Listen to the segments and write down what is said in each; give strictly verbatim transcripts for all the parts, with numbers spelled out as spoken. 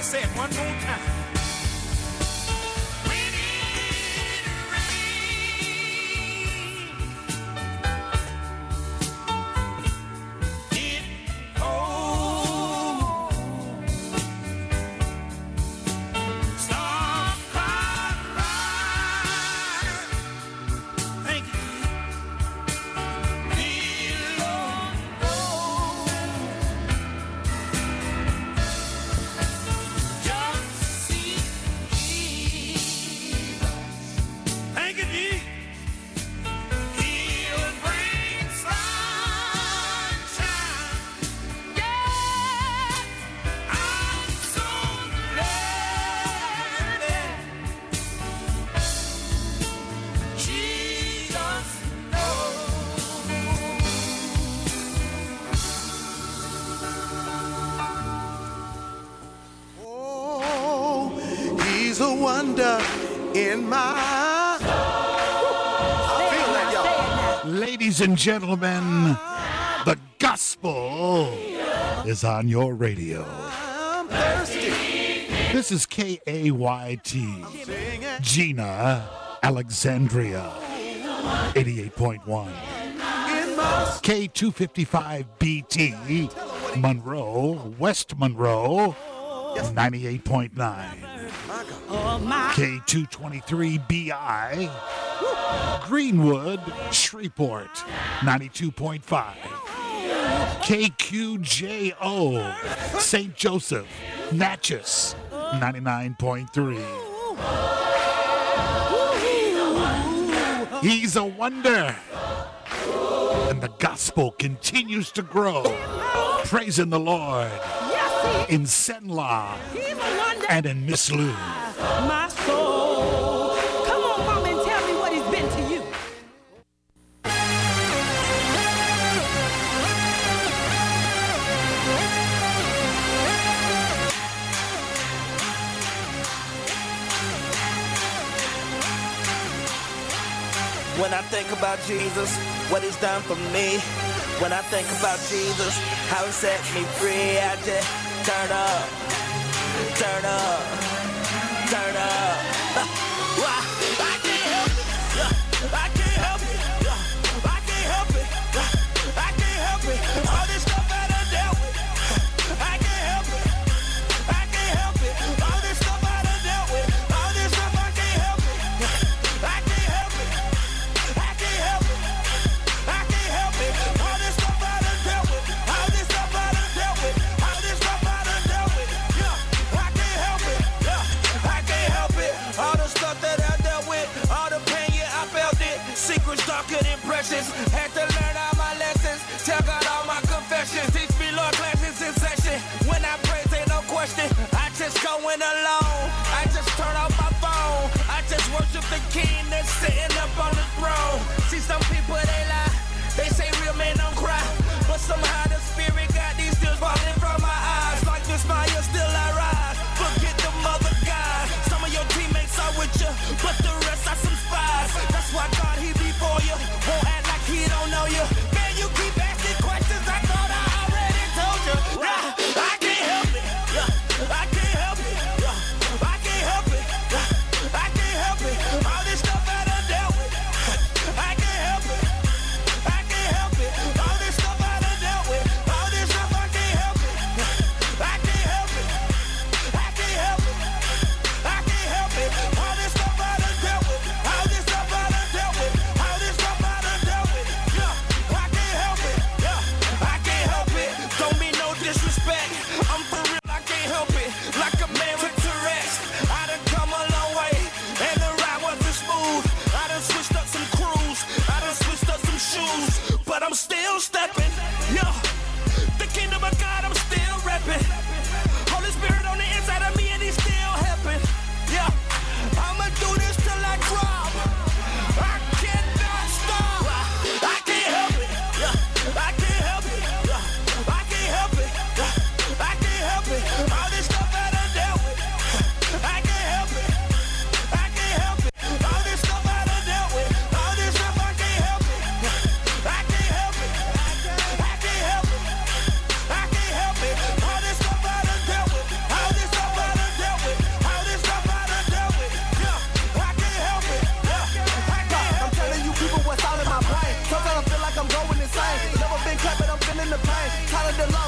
say it one more time. In my I feel that, y'all. Ladies and gentlemen, the gospel is on your radio. I'm thirsty. This is K A Y T, Gina, Alexandria, eighty-eight point one. K two fifty-five B T, Monroe, West Monroe, ninety-eight point nine. K two twenty-three B I, Greenwood, Shreveport, ninety-two point five. K Q J O, Saint Joseph, Natchez, ninety-nine point three. He's a wonder. And the gospel continues to grow. Praising the Lord in Senla and in Miss Lou. My soul. Come on, mama, and tell me what he's been to you. When I think about Jesus, what he's done for me. When I think about Jesus, how he set me free, I just turn up, turn up, turn up. I can't help it, I can't help it, I can't help it, I can't help it. All this stuff I done dealt with, I can't help it, I can't help it. All this stuff I done dealt with, all this stuff I can't help it, I can't help it, I can't help it, I can't help it. All this stuff I done dealt with, all this stuff I done dealt with, all this stuff I done dealt with, yeah, I can't help it, yeah, I can't help it. All the stuff that I dealt with, all the pain, yeah, I felt it. Secrets darker than precious. Had to learn all my lessons. Tell God all my confessions. Teach me, Lord, classes in session. When I praise, ain't no question. I just going alone. I just turn off my phone. I just worship the King that's sitting up on the throne. See, some people, they lie. They say real men don't cry. But somehow the Spirit got these tears falling from my eyes. Like this fire, still I rise. Forget the mother God. Some of your teammates are with you, but the rest are some spies. That's why God, he before you. Won't act like he don't know you. Man, you keep asking questions. I thought I already told you. Yeah, I can't help it. Yeah, I can't help it. Yeah, I can't help it. Yeah, I can't help it. All this stuff I done dealt with. I can't help it. I can't help it. All this stuff I done dealt with. All this stuff I can't help it. I can't help it. I can't help it. I can't help it. All this stuff I done dealt with.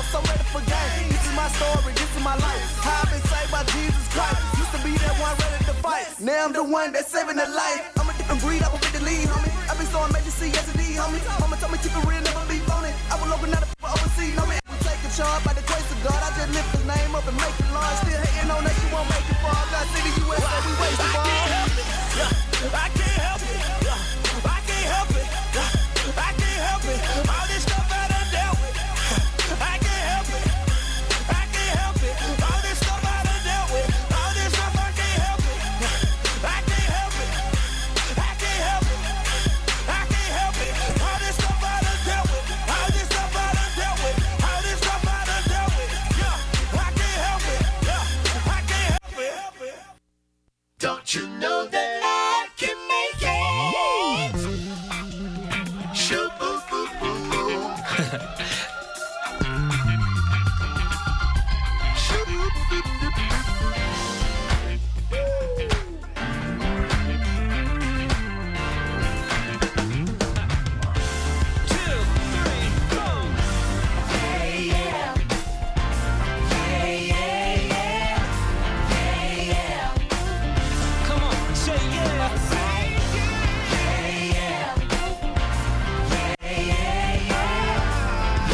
so ready for game. This is my story, this is my life. How I've been saved by Jesus Christ. Used to be that one ready to fight. Now I'm the one that's saving the life. I'm a different breed, I will fit the lead, homie. I've been so amazing, see, yes indeed, homie. Mama told me keep it real, never be phony. I will open out the people overseas, homie. We take a charge by the grace of God. I just lift his name up and make it large. Still hating on that, you won't make it far. God see the U S A, we waste the ball. I can't help it, yeah. I can't help it, yeah. I can't help it, yeah. I can't help it. All this stuff I done dealt with. I can't help it. I can't help it. All this stuff I done dealt with. All this stuff I can't help it. I can't help it. I can't help it. I can't help it. All this stuff I done dealt with. All this stuff I done dealt with. All this stuff I done dealt with. Yeah, I can't help it. Yeah, I can't help it. Don't you know that I can make it? Shoo boo boo boo boo. Shoo boo boo boo boo. Two, three, go. Yeah, yeah. Yeah, yeah, yeah. Yeah, yeah. Come on, say yeah. Say yeah. Yeah, yeah. Yeah, yeah, yeah.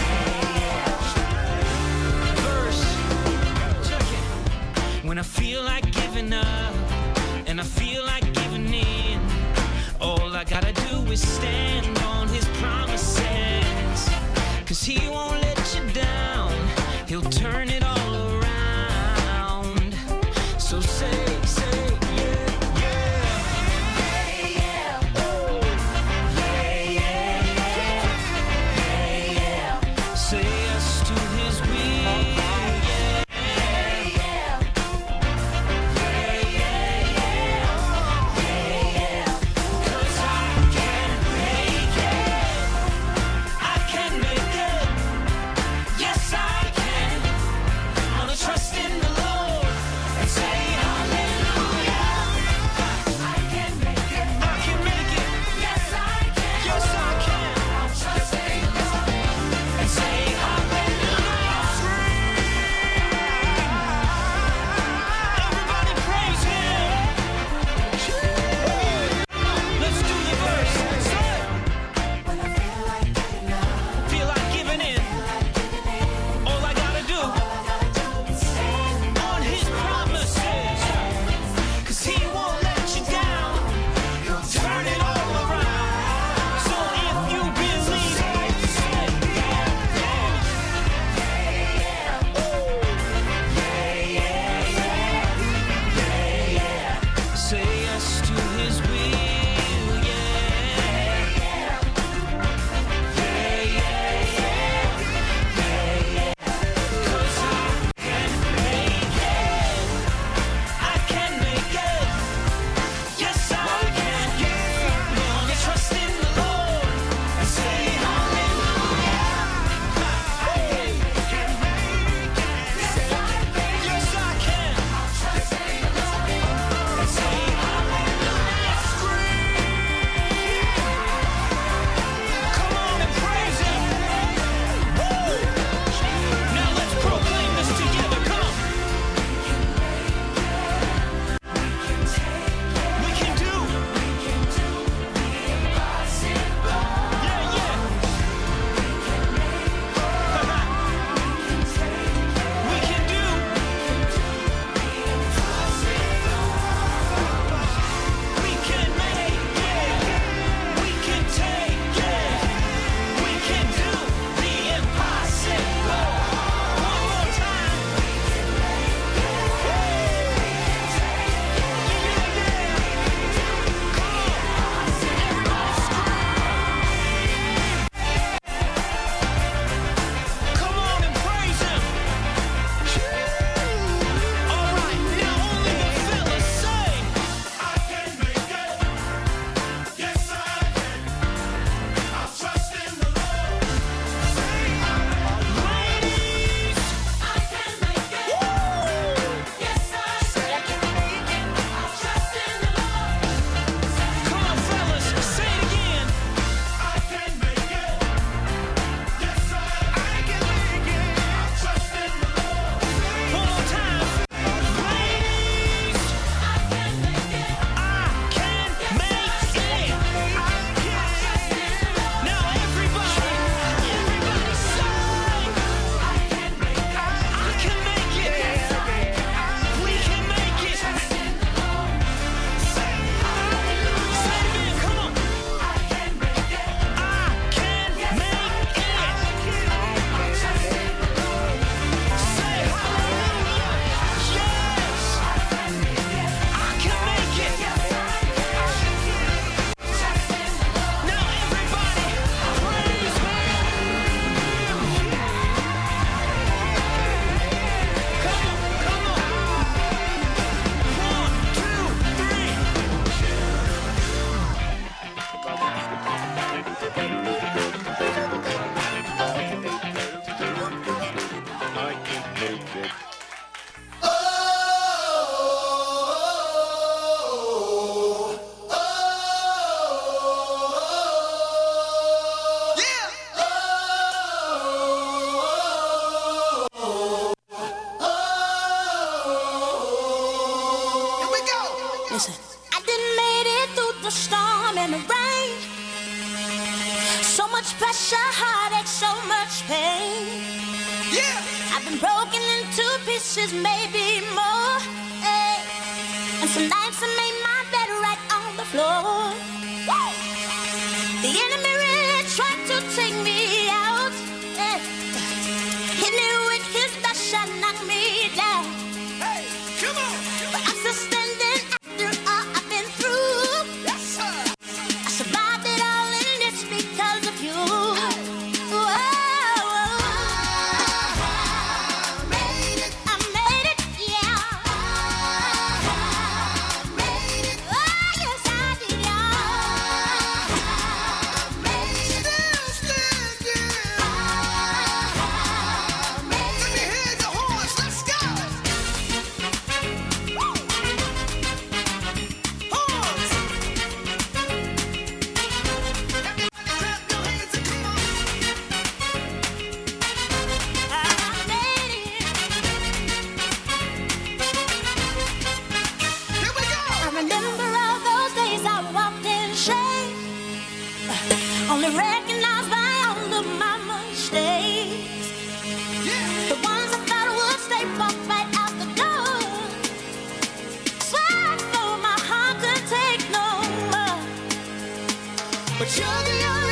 Yeah, yeah. Verse. Check it. When I feel like giving up and I feel like giving in, all I gotta do is stand on his promises. Cause he won't let you down. He'll turn it all around. So say, say, yeah, yeah. Yeah, yeah. Ooh. Yeah, yeah, yeah. Yeah, yeah. Say yes to his will. Yeah, yeah, yeah. Yeah, yeah, yeah. Yeah, yeah. 'Cause I can make the storm and the rain. So much pressure, heartache, so much pain. Yeah. I've been broken into pieces, maybe more. Hey. And some nights I made my bed right on the floor. Woo. The enemy really tried to take me out. Hey. Hit me with his dash and knock me down. Hey, come on. But I'm still standing after all I've been through. Yes, sir. I survived it all and it's because of you. Whoa. I made it. I made it, yeah. I made it. Oh, yes, I did, yeah. I made it. Still standing. I made it. Let me hear the horns. Let's go. Woo. Horns. Everybody clap your hands and come on. I made it. Here we go. I remember all those days I walked in shame, only recognized by all of my mistakes. Yeah. The ones I thought would stay walked right out the door. Swear I thought my heart could take no more. But you're the only